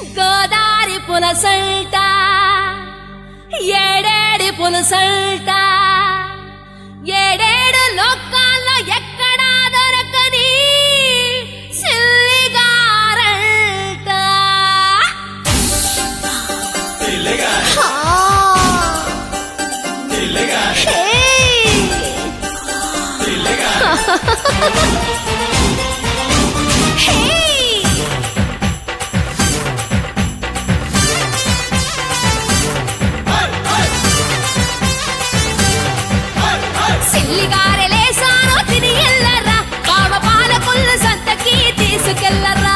గోదారి పులసల్ట ఏడేడి పులసల్ట ఏడేడు లోకాల్లో ఎక్కడా దొరకని సిల్లిగారంట సిల్లిగారెలేసారో తిని ఎల్లరా బావ పాలకొల్లు సంతకి తీసుకెళ్ళరా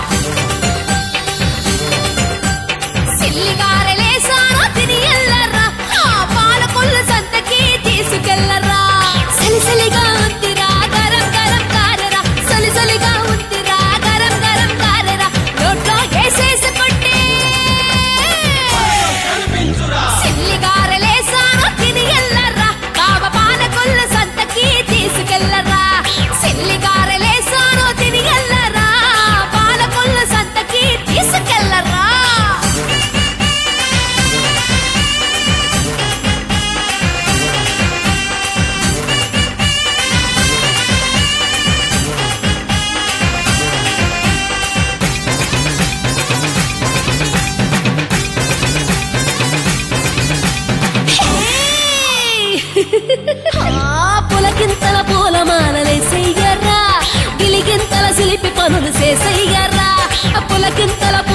సిల్లిగారెలేసారో తిని ఎల్లరా ఆ పాలకొల్లు సంతకి తీసుకెళ్ళరా సలిసలిగా ఉందిరా గరం గరం కారరా సలిసలిగా ఉందిరా గరం గరం కారరా నోట్లో వేసేసి కొట్టే సిల్లిగారెలేసారో తిని ఎల్లరా బావ పాలకొల్లు సంతకి తీసుకెళ్ళరా సిల్లిగారెలేసారో తిని ఎల్లరా పాలకొల్లు సంతకి తీసుకెళ్ళరా పులకింతల పూలమాలలేసెయ్యర్రా గిలిగింతల సిలిపి పనులు చేసెయ్యర్రా పులకింతల